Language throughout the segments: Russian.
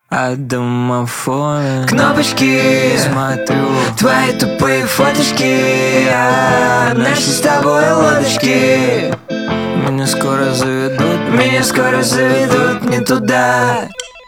от домофона. Кнопочки, смотрю твои тупые фоточки, наши с тобой лодочки. Меня скоро заведут, Меня скоро заведут не туда.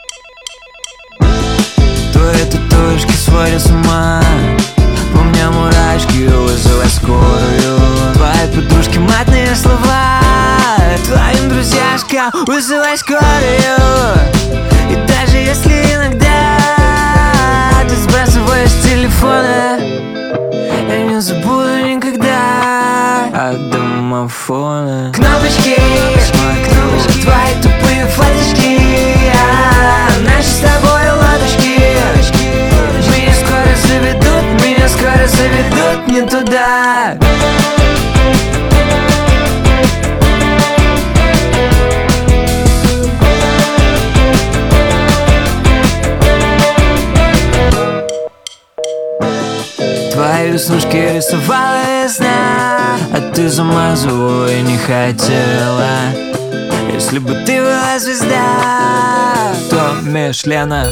твои татуировки сводят с ума. У меня мурашки, вызывай скорую. Твои подружки матные слова, твоим друзьяшкам вызывай скорую. И даже если иногда ты сбрасываешь с телефона, я не забуду никогда от домофона. Кнопочки, смотрю твои тупые фоточки, наши с тобой лодочки. Меня скоро заведут не туда. Твои веснушки рисовала весна, а ты замазывала и не хотела. Если бы ты была звезда, то Мишлена.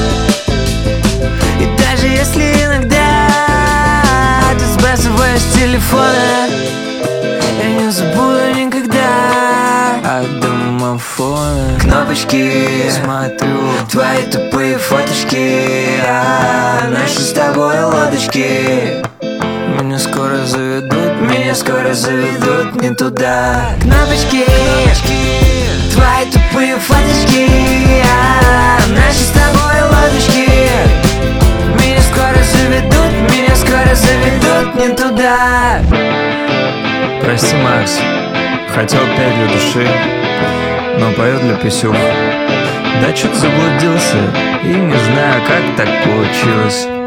И даже если иногда ты сбрасываешь с телефона, я не забуду никогда от домофона. Кнопочки, смотрю твои тупые фоточки, наши с тобой лодочки. Меня скоро заведут, Меня скоро заведут не туда. Кнопочки, твои тупые фоточки, наши с тобой лодочки. Меня скоро заведут не туда. Прости, Макс, хотел петь для души, но пою для писюх. Да чё-то заблудился и не знаю, как так получилось.